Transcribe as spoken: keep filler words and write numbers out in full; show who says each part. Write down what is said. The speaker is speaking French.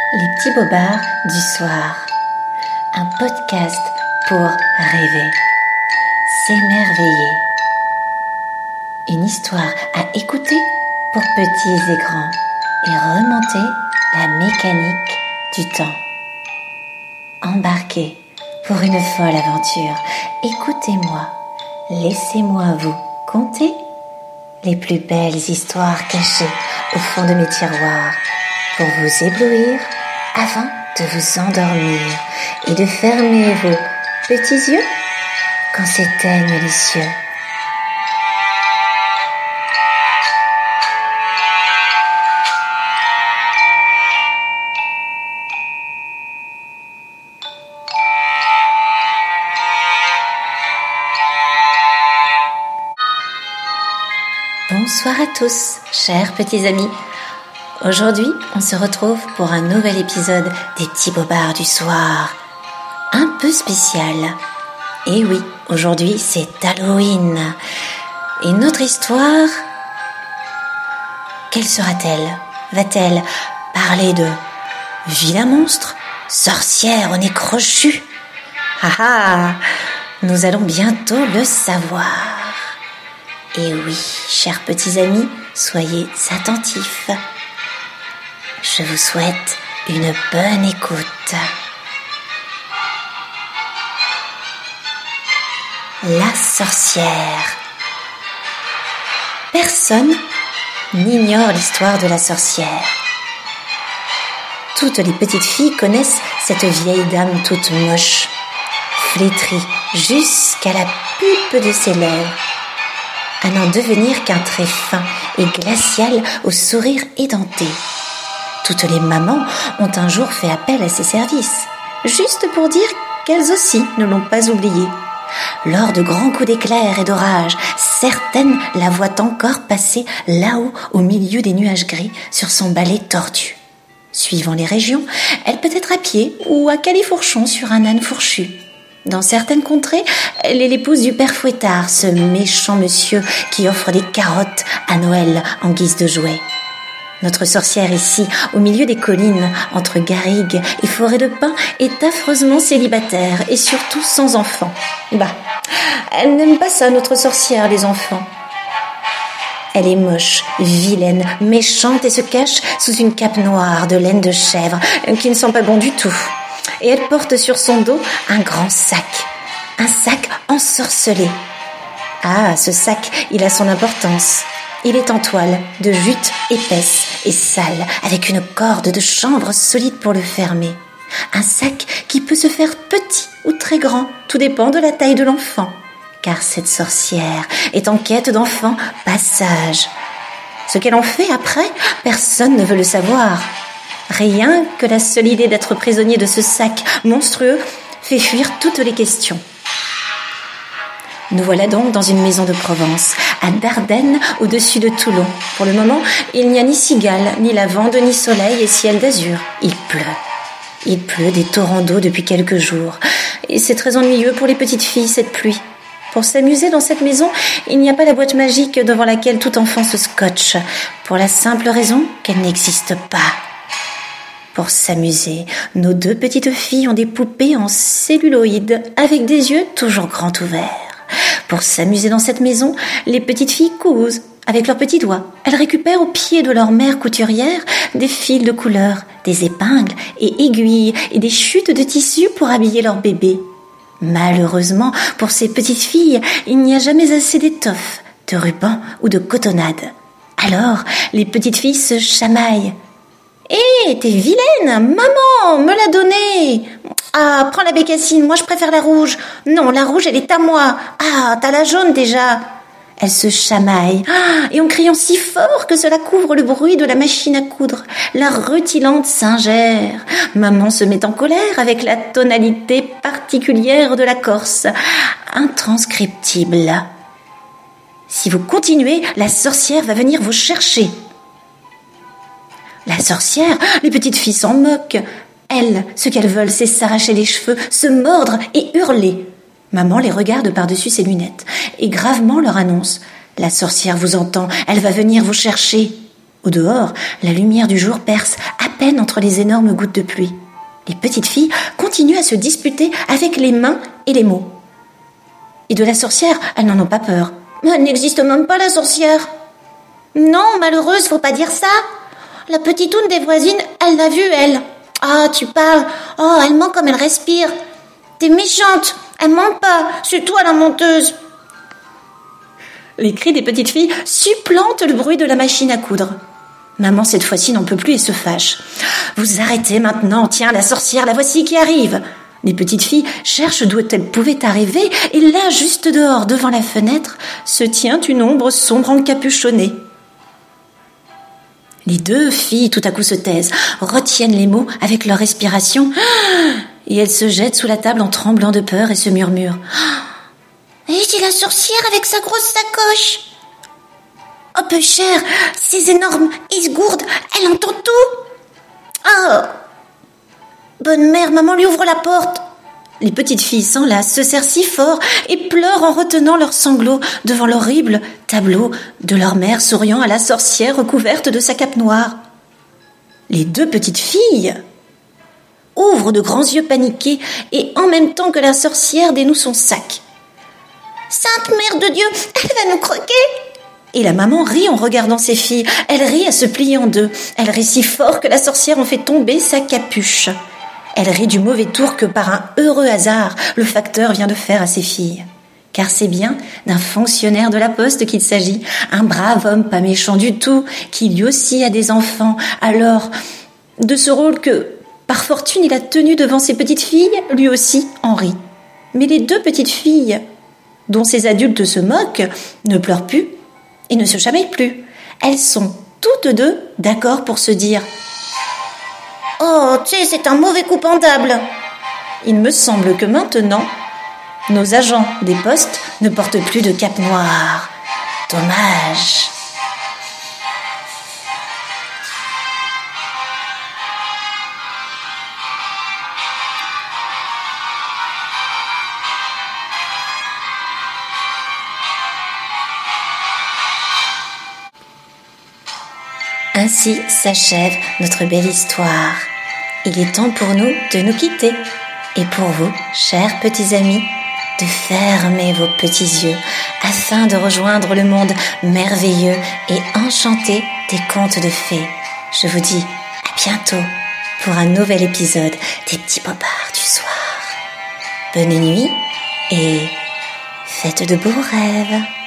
Speaker 1: Les petits bobards du soir. Un podcast pour rêver, s'émerveiller. Une histoire à écouter pour petits et grands et remonter la mécanique du temps. Embarquez pour une folle aventure. Écoutez-moi, laissez-moi vous conter les plus belles histoires cachées au fond de mes tiroirs pour vous éblouir avant de vous endormir et de fermer vos petits yeux quand s'éteignent les cieux. Bonsoir à tous, chers petits amis. Aujourd'hui, on se retrouve pour un nouvel épisode des petits bobards du soir. Un peu spécial. Et oui, aujourd'hui, c'est Halloween. Et notre histoire, quelle sera-t-elle? Va-t-elle parler de vilains monstres, sorcières au nez crochu? Ah ah, nous allons bientôt le savoir. Et oui, chers petits amis, soyez attentifs. Je vous souhaite une bonne écoute. La sorcière. Personne n'ignore l'histoire de la sorcière. Toutes les petites filles connaissent cette vieille dame toute moche, flétrie jusqu'à la pulpe de ses lèvres, à n'en devenir qu'un trait fin et glacial au sourire édenté. Toutes les mamans ont un jour fait appel à ses services, juste pour dire qu'elles aussi ne l'ont pas oublié. Lors de grands coups d'éclair et d'orage, certaines la voient encore passer là-haut au milieu des nuages gris sur son balai tordu. Suivant les régions, elle peut être à pied ou à califourchon sur un âne fourchu. Dans certaines contrées, elle est l'épouse du père Fouettard, ce méchant monsieur qui offre des carottes à Noël en guise de jouet. Notre sorcière ici, au milieu des collines, entre garrigues et forêts de pins, est affreusement célibataire et surtout sans enfants. Bah, elle n'aime pas ça, notre sorcière, les enfants. Elle est moche, vilaine, méchante et se cache sous une cape noire de laine de chèvre qui ne sent pas bon du tout. Et elle porte sur son dos un grand sac, un sac ensorcelé. Ah, ce sac, il a son importance. Il est en toile, de jute épaisse et sale, avec une corde de chanvre solide pour le fermer. Un sac qui peut se faire petit ou très grand, tout dépend de la taille de l'enfant. Car cette sorcière est en quête d'enfants pas sages. Ce qu'elle en fait après, personne ne veut le savoir. Rien que la seule idée d'être prisonnier de ce sac monstrueux fait fuir toutes les questions. Nous voilà donc dans une maison de Provence, à Dardenne, au-dessus de Toulon. Pour le moment, il n'y a ni cigale, ni lavande, ni soleil et ciel d'azur. Il pleut. Il pleut des torrents d'eau depuis quelques jours. Et c'est très ennuyeux pour les petites filles, cette pluie. Pour s'amuser dans cette maison, il n'y a pas la boîte magique devant laquelle tout enfant se scotche, pour la simple raison qu'elle n'existe pas. Pour s'amuser, nos deux petites filles ont des poupées en celluloïd, avec des yeux toujours grands ouverts. Pour s'amuser dans cette maison, les petites filles cousent avec leurs petits doigts. Elles récupèrent au pied de leur mère couturière des fils de couleur, des épingles et aiguilles et des chutes de tissu pour habiller leur bébé. Malheureusement, pour ces petites filles, il n'y a jamais assez d'étoffe, de ruban ou de cotonnade. Alors, les petites filles se chamaillent. « Hé, hey, t'es vilaine, maman, me l'a donnée. Ah, prends la bécassine, moi je préfère la rouge. Non, la rouge, elle est à moi. Ah, t'as la jaune déjà. » Elle se chamaille, ah, et en criant si fort que cela couvre le bruit de la machine à coudre, la rutilante singère. Maman se met en colère avec la tonalité particulière de la Corse, intranscriptible. Si vous continuez, la sorcière va venir vous chercher. La sorcière, les petites filles s'en moquent. Elles, ce qu'elles veulent, c'est s'arracher les cheveux, se mordre et hurler. Maman les regarde par-dessus ses lunettes et gravement leur annonce « La sorcière vous entend, elle va venir vous chercher ». Au dehors, la lumière du jour perce à peine entre les énormes gouttes de pluie. Les petites filles continuent à se disputer avec les mains et les mots. Et de la sorcière, elles n'en ont pas peur. Elle n'existe même pas, la sorcière. Non, malheureuse, faut pas dire ça. La petitoune des voisines, elle l'a vue, elle. Ah, tu parles. Oh, elle ment comme elle respire. T'es méchante. Elle ment pas. C'est toi la menteuse. Les cris des petites filles supplantent le bruit de la machine à coudre. Maman, cette fois-ci, n'en peut plus et se fâche. Vous arrêtez maintenant. Tiens, la sorcière, la voici qui arrive. Les petites filles cherchent d'où elles pouvaient arriver et là, juste dehors, devant la fenêtre, se tient une ombre sombre encapuchonnée. Les deux filles, tout à coup, se taisent, retiennent les mots avec leur respiration et elles se jettent sous la table en tremblant de peur et se murmurent. « Et c'est la sorcière avec sa grosse sacoche !»« Oh, peu cher, ces énormes esgourdes, elle entend tout !»« Oh !» Bonne mère, maman lui ouvre la porte. Les petites filles s'enlacent, se serrent si fort et pleurent en retenant leurs sanglots devant l'horrible tableau de leur mère souriant à la sorcière recouverte de sa cape noire. Les deux petites filles ouvrent de grands yeux paniqués et en même temps que la sorcière dénoue son sac. « Sainte Mère de Dieu, elle va nous croquer !» Et la maman rit en regardant ses filles. Elle rit à se plier en deux. Elle rit si fort que la sorcière en fait tomber sa capuche. Elle rit du mauvais tour que par un heureux hasard, le facteur vient de faire à ses filles. Car c'est bien d'un fonctionnaire de la poste qu'il s'agit, un brave homme pas méchant du tout, qui lui aussi a des enfants. Alors, de ce rôle que, par fortune, il a tenu devant ses petites filles, lui aussi en rit. Mais les deux petites filles, dont ces adultes se moquent, ne pleurent plus et ne se chamaillent plus. Elles sont toutes deux d'accord pour se dire « Oh, tu sais, c'est un mauvais coup pendable !» Il me semble que maintenant, nos agents des postes ne portent plus de cape noire. Dommage. Ainsi s'achève notre belle histoire. Il est temps pour nous de nous quitter. Et pour vous, chers petits amis, de fermer vos petits yeux afin de rejoindre le monde merveilleux et enchanté des contes de fées. Je vous dis à bientôt pour un nouvel épisode des petits popards du soir. Bonne nuit et faites de beaux rêves.